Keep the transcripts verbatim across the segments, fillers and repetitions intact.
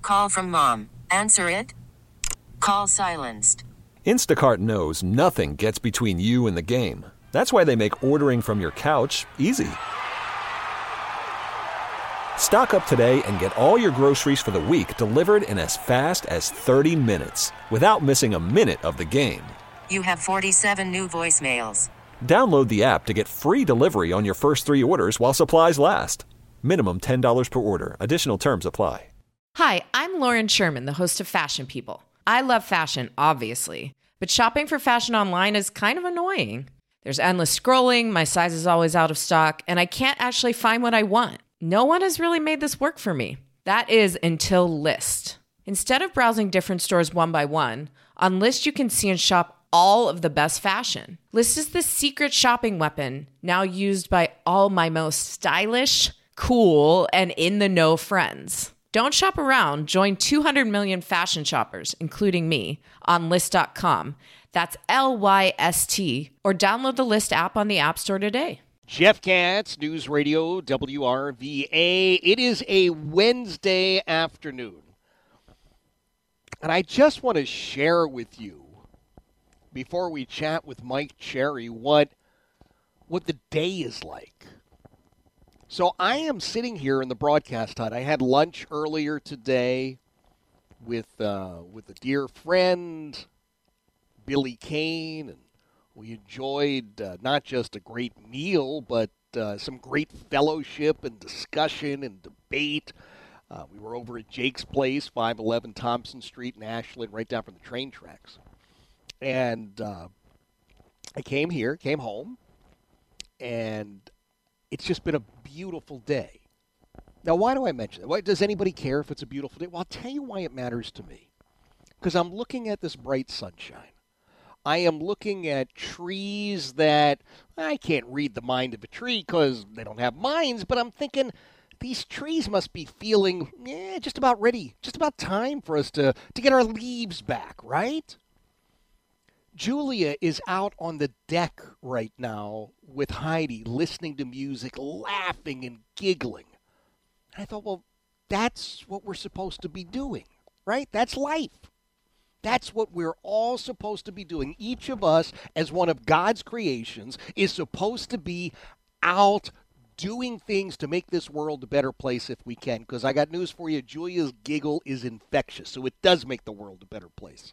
Call from mom. Answer it. Call silenced. Instacart knows nothing gets between you and the game. That's why they make ordering from your couch easy. Stock up today and get all your groceries for the week delivered in as fast as thirty minutes without missing a minute of the game. You have forty-seven new voicemails. Download the app to get free delivery on your first three orders while supplies last. Minimum ten dollars per order. Additional terms apply. Hi, I'm Lauren Sherman, the host of Fashion People. I love fashion, obviously, but shopping for fashion online is kind of annoying. There's endless scrolling, my size is always out of stock, and I can't actually find what I want. No one has really made this work for me. That is until Lyst. Instead of browsing different stores one by one, on Lyst you can see and shop all of the best fashion. Lyst is the secret shopping weapon now used by all my most stylish, cool, and in-the-know friends. Don't shop around. Join two hundred million fashion shoppers, including me, on Lyst dot com. That's L Y S T. Or download the Lyst app on the App Store today. Jeff Katz, News Radio W R V A. It is a Wednesday afternoon. And I just want to share with you, before we chat with Mike Cherry, what, what the day is like. So I am sitting here in the broadcast hut. I had lunch earlier today with uh, with a dear friend, Billy Kane, and we enjoyed uh, not just a great meal, but uh, some great fellowship and discussion and debate. Uh, we were over at Jake's Place, five eleven Thompson Street in Ashland, right down from the train tracks. And uh, I came here, came home, and it's just been a beautiful day. Now, why do I mention that? Why, does anybody care if it's a beautiful day? Well, I'll tell you why it matters to me. Because I'm looking at this bright sunshine. I am looking at trees that, I can't read the mind of a tree because they don't have minds, but I'm thinking these trees must be feeling eh, just about ready, just about time for us to, to get our leaves back, right? Julia is out on the deck right now with Heidi, listening to music, laughing and giggling. And I thought, well, that's what we're supposed to be doing, right? That's life. That's what we're all supposed to be doing. Each of us, as one of God's creations, is supposed to be out doing things to make this world a better place if we can. Because I got news for you, Julia's giggle is infectious, so it does make the world a better place.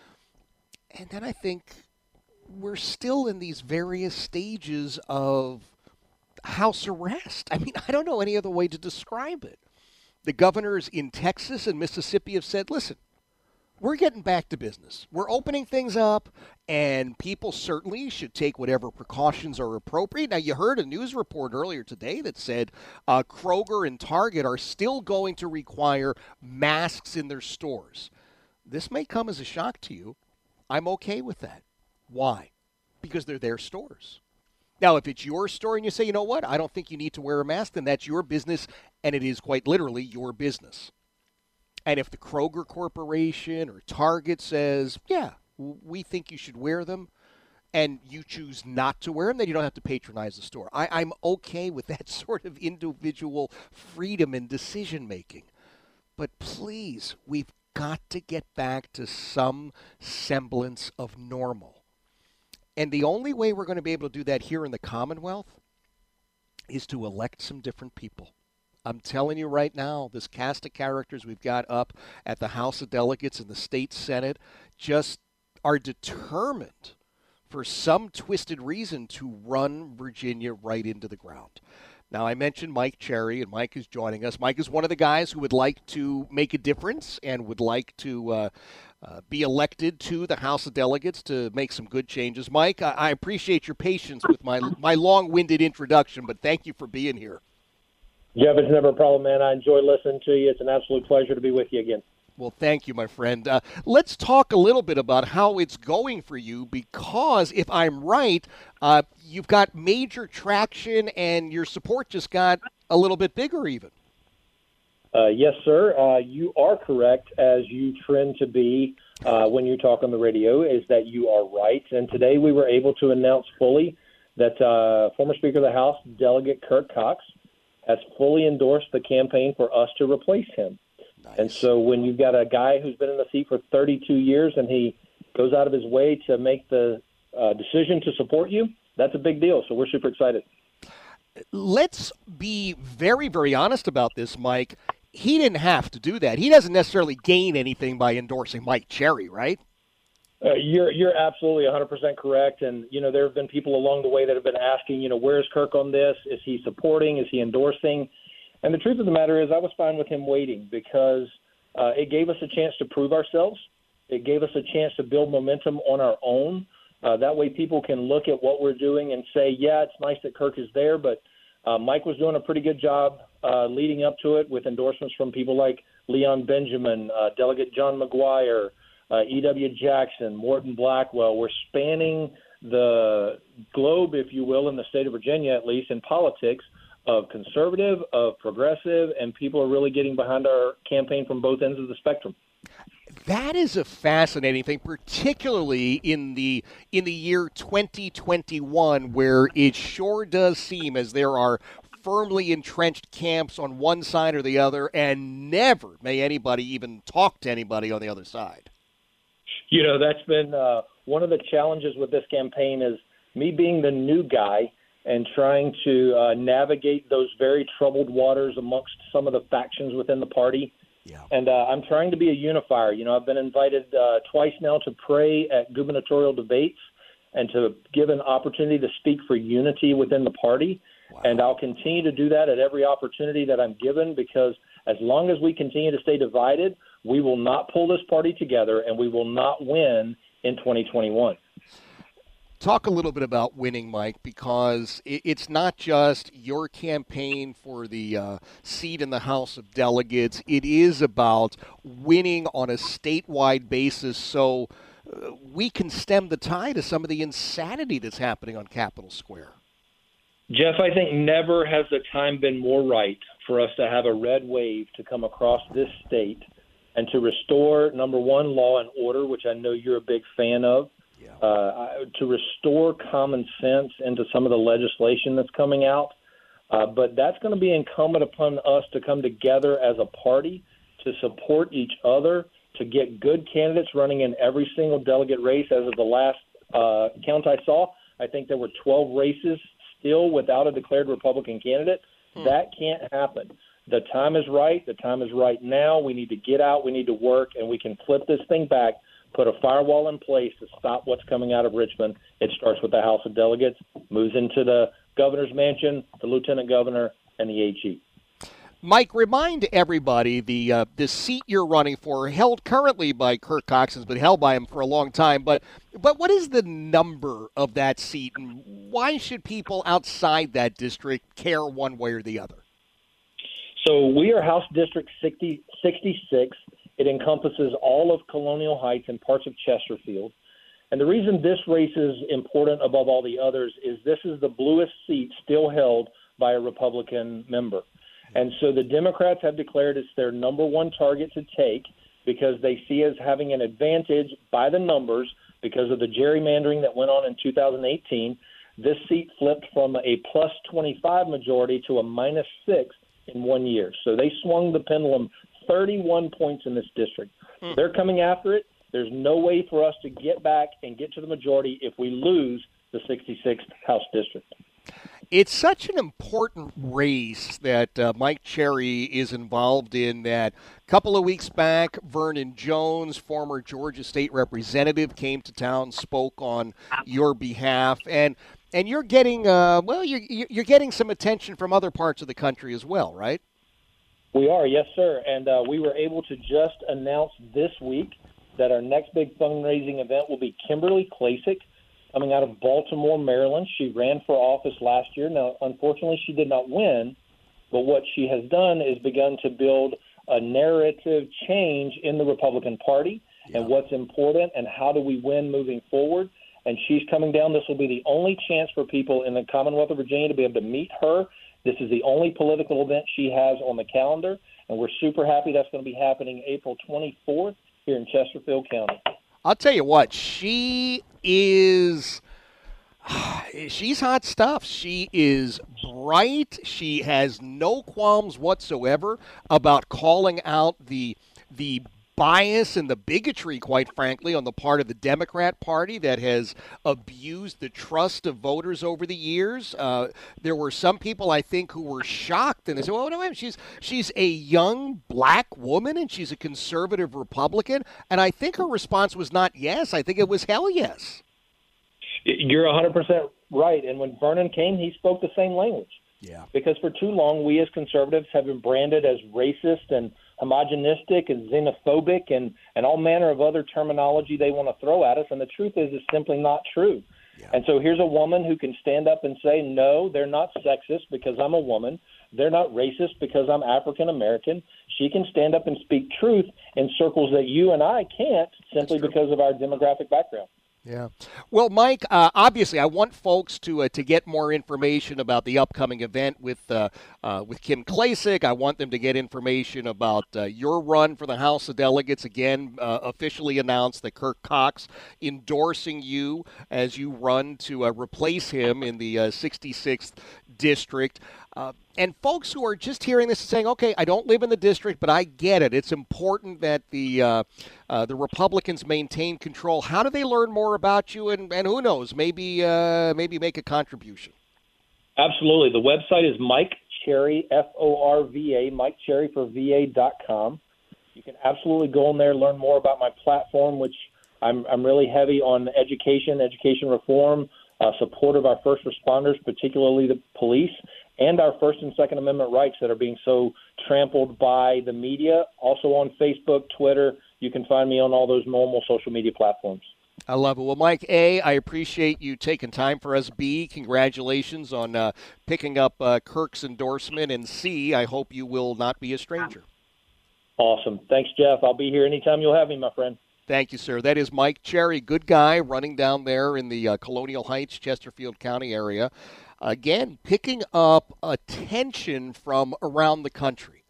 And then I think we're still in these various stages of house arrest. I mean, I don't know any other way to describe it. The governors in Texas and Mississippi have said, listen, we're getting back to business. We're opening things up, and people certainly should take whatever precautions are appropriate. Now, you heard a news report earlier today that said uh, Kroger and Target are still going to require masks in their stores. This may come as a shock to you. I'm okay with that. Why? Because they're their stores. Now, if it's your store and you say, you know what, I don't think you need to wear a mask, then that's your business, and it is quite literally your business. And if the Kroger Corporation or Target says, yeah, we think you should wear them, and you choose not to wear them, then you don't have to patronize the store. I, I'm okay with that sort of individual freedom and decision-making. But please, we've got to get back to some semblance of normal. And the only way we're going to be able to do that here in the Commonwealth is to elect some different people. I'm telling you right now, this cast of characters we've got up at the House of Delegates and the State Senate just are determined for some twisted reason to run Virginia right into the ground. Now, I mentioned Mike Cherry, and Mike is joining us. Mike is one of the guys who would like to make a difference and would like to uh, uh, be elected to the House of Delegates to make some good changes. Mike, I, I appreciate your patience with my my long-winded introduction, but thank you for being here. Jeff, it's never a problem, man. I enjoy listening to you. It's an absolute pleasure to be with you again. Well, thank you, my friend. Uh, let's talk a little bit about how it's going for you, because if I'm right, uh, you've got major traction and your support just got a little bit bigger even. Uh, yes, sir. Uh, you are correct, as you trend to be uh, when you talk on the radio, is that you are right. And today we were able to announce fully that uh, former Speaker of the House, Delegate Kurt Cox, has fully endorsed the campaign for us to replace him. Nice. And so when you've got a guy who's been in the seat for thirty-two years and he goes out of his way to make the uh, decision to support you, that's a big deal. So we're super excited. Let's be very, very honest about this, Mike. He didn't have to do that. He doesn't necessarily gain anything by endorsing Mike Cherry, right? Uh, you're you're absolutely one hundred percent correct. And, you know, there have been people along the way that have been asking, you know, where's Kirk on this? Is he supporting? Is he endorsing? And the truth of the matter is I was fine with him waiting because uh, it gave us a chance to prove ourselves. It gave us a chance to build momentum on our own. Uh, that way people can look at what we're doing and say, yeah, it's nice that Kirk is there, but uh, Mike was doing a pretty good job uh, leading up to it with endorsements from people like Leon Benjamin, uh, Delegate John McGuire, uh, E W Jackson, Morton Blackwell. We're spanning the globe, if you will, in the state of Virginia, at least in politics, of conservative, of progressive, and people are really getting behind our campaign from both ends of the spectrum. That is a fascinating thing, particularly in the in the year twenty twenty-one, where it sure does seem as there are firmly entrenched camps on one side or the other, and never may anybody even talk to anybody on the other side. You know, that's been uh, one of the challenges with this campaign is me being the new guy and trying to uh, navigate those very troubled waters amongst some of the factions within the party. Yeah. And uh, I'm trying to be a unifier. You know, I've been invited uh, twice now to pray at gubernatorial debates and to give an opportunity to speak for unity within the party. Wow. And I'll continue to do that at every opportunity that I'm given because as long as we continue to stay divided, we will not pull this party together and we will not win in twenty twenty-one. Talk a little bit about winning, Mike, because it's not just your campaign for the uh, seat in the House of Delegates. It is about winning on a statewide basis so uh, we can stem the tide of some of the insanity that's happening on Capitol Square. Jeff, I think never has the time been more right for us to have a red wave to come across this state and to restore, number one, law and order, which I know you're a big fan of. Yeah. Uh, to restore common sense into some of the legislation that's coming out. Uh, but that's going to be incumbent upon us to come together as a party, to support each other, to get good candidates running in every single delegate race. As of the last uh, count I saw, I think there were twelve races still without a declared Republican candidate. Hmm. That can't happen. The time is right. The time is right now. We need to get out. We need to work, and we can flip this thing back. Put a firewall in place to stop what's coming out of Richmond. It starts with the House of Delegates, moves into the governor's mansion, the lieutenant governor, and the A G. Mike, remind everybody the uh, the seat you're running for, held currently by Kirk Cox, has been held by him for a long time. But but what is the number of that seat, and why should people outside that district care one way or the other? So we are House District sixty, sixty-six. It encompasses all of Colonial Heights and parts of Chesterfield. And the reason this race is important above all the others is this is the bluest seat still held by a Republican member. And so the Democrats have declared it's their number one target to take because they see as having an advantage by the numbers because of the gerrymandering that went on in two thousand eighteen. This seat flipped from a plus twenty-five majority to a minus six in one year. So they swung the pendulum thirty-one points in this district. Hmm. They're coming after it. There's no way for us to get back and get to the majority if we lose the sixty-sixth House District. It's such an important race that uh, Mike Cherry is involved in that a couple of weeks back, Vernon Jones, former Georgia State Representative, came to town, spoke on your behalf, and and you're getting, uh, well, you're, you're getting some attention from other parts of the country as well, right? We are, yes, sir. And uh, we were able to just announce this week that our next big fundraising event will be Kimberly Klasick, coming out of Baltimore, Maryland. She ran for office last year. Now, unfortunately, she did not win, but what she has done is begun to build a narrative change in the Republican Party yeah. and what's important and how do we win moving forward. And she's coming down. This will be the only chance for people in the Commonwealth of Virginia to be able to meet her. This is the only political event she has on the calendar, and we're super happy that's going to be happening April twenty-fourth here in Chesterfield County. I'll tell you what, she is She's hot stuff. She is bright. She has no qualms whatsoever about calling out the the bias and the bigotry, quite frankly, on the part of the Democrat Party that has abused the trust of voters over the years. Uh, there were some people, I think, who were shocked, and they said, "Oh no, she's she's a young black woman and she's a conservative Republican." And I think her response was not yes. I think it was hell yes. You're one hundred percent right. And when Vernon came, he spoke the same language. Yeah. Because for too long, we as conservatives have been branded as racist and homogenistic and xenophobic and, and all manner of other terminology they want to throw at us. And the truth is, it's simply not true. Yeah. And so here's a woman who can stand up and say, no, they're not sexist because I'm a woman. They're not racist because I'm African American. She can stand up and speak truth in circles that you and I can't simply because of our demographic background. Yeah. Well, Mike, uh, obviously, I want folks to uh, to get more information about the upcoming event with uh, uh, with Kim Klacik. I want them to get information about uh, your run for the House of Delegates. Again, uh, officially announced that Kirk Cox endorsing you as you run to uh, replace him in the uh, sixty-sixth district. Uh, and folks who are just hearing this and saying, okay, I don't live in the district, but I get it. It's important that the uh, uh, the Republicans maintain control. How do they learn more about you? And, and who knows, maybe uh, maybe make a contribution? Absolutely. The website is Mike Cherry, F O R V A, Mike Cherry for V A dot com. You can absolutely go in there, learn more about my platform, which I'm, I'm really heavy on education, education reform, uh, support of our first responders, particularly the police, and our First and Second Amendment rights that are being so trampled by the media. Also on Facebook, Twitter. You can find me on all those normal social media platforms. I love it. Well, Mike, A, I appreciate you taking time for us. B, congratulations on uh, picking up uh, Kirk's endorsement. And C, I hope you will not be a stranger. Awesome. Thanks, Jeff. I'll be here anytime you'll have me, my friend. Thank you, sir. That is Mike Cherry, good guy, running down there in the uh, Colonial Heights, Chesterfield County area. Again, picking up attention from around the country.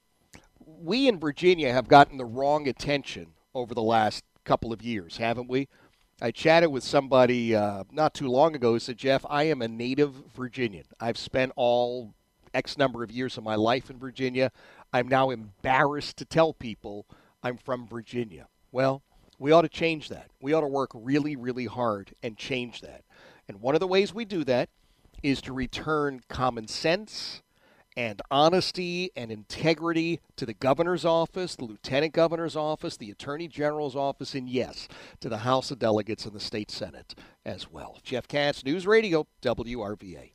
We in Virginia have gotten the wrong attention over the last couple of years, haven't we? I chatted with somebody uh, not too long ago who said, Jeff, I am a native Virginian. I've spent all X number of years of my life in Virginia. I'm now embarrassed to tell people I'm from Virginia. Well, we ought to change that. We ought to work really, really hard and change that. And one of the ways we do that is to return common sense and honesty and integrity to the governor's office, the lieutenant governor's office, the attorney general's office, and yes, to the House of Delegates and the state Senate as well. Jeff Katz, News Radio, W R V A.